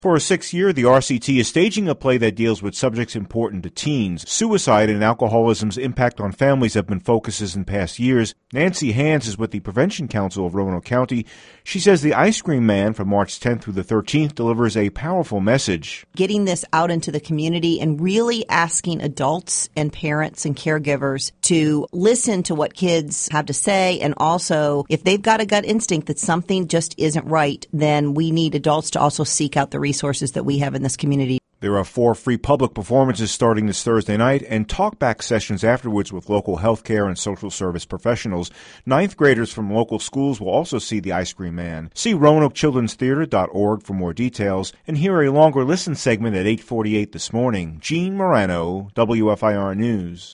For a sixth year, the RCT is staging a play that deals with subjects important to teens. Suicide and alcoholism's impact on families have been focuses in past years. Nancy Hands is with the Prevention Council of Roanoke County. She says the Ice Cream Man from March 10th through the 13th delivers a powerful message. Getting this out into the community and really asking adults and parents and caregivers to listen to what kids have to say, and also if they've got a gut instinct that something just isn't right, then we need adults to also seek out the resources that we have in this community. There are 4 free public performances starting this Thursday night and talkback sessions afterwards with local healthcare and social service professionals. 9th graders from local schools will also see the Ice Cream Man. See RoanokeChildren'sTheater.org for more details and hear a longer listen segment at 8:48 this morning. Gene Morano, WFIR News.